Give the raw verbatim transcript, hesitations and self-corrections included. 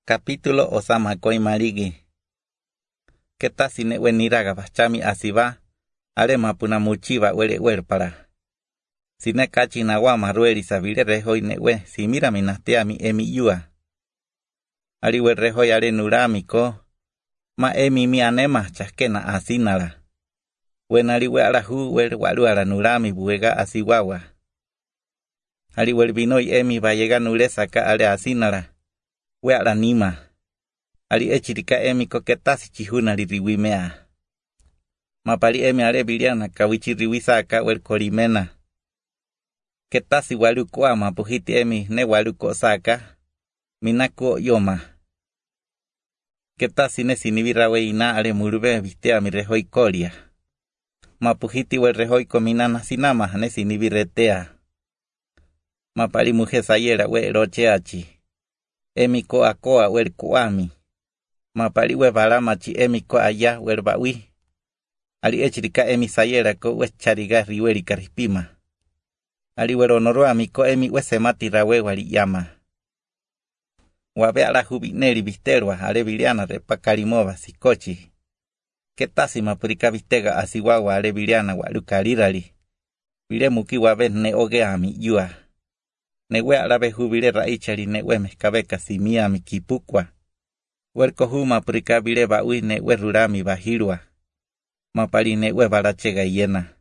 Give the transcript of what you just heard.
Capítulo Osamakoi Marigi. Keta sine weniraga bachami asiba, ale mapuna muchiva wele wer para. Sine kachi na wa marueri sabile rehoi newe, si mira minastea mi emi yua. Ali wer rehoi ale nurami ko, ma emi mi anema chaskena asinala. Wenali we alahu wer walu ala nurami buega asiwawa. Ali wer binoi emi bayega nule saka ale asinala. We ala nima. Ali echirika emi koketasi chihuna liriwimea. Mapali emi ale biliana kawichi riwisaka wel korimena. Ketasi waluko ama puhiti emi ne waluko saka. Minako yoma. Ketasi ne sinibirawe ina ale murube vistea mi rehoi kolia. Mapuhiti wel rehoi kominana sinama ne sinibiretea. Mapali mujer sayera we rocheachi. Emi ko akoa wer kuami. Mapali we balama chi emi ko aya wer bawi. Ali echirika emi sayera ko we chariga riweri karipima. Ali wer onoro ami ko emi we semati rawe wali yama. Wabe ala hubineri visterwa ale biliana repa karimova sikochi. Ketasi mapurika vistega asiwawa ale biliana walukarirali. Bile muki wabe ne oge ami yua. Newe arabe hubile raichari newe meskabeka simia mi kipukwa. Werko huma purika bile baui newe rurami bahirwa. Mapali newe barachega yena.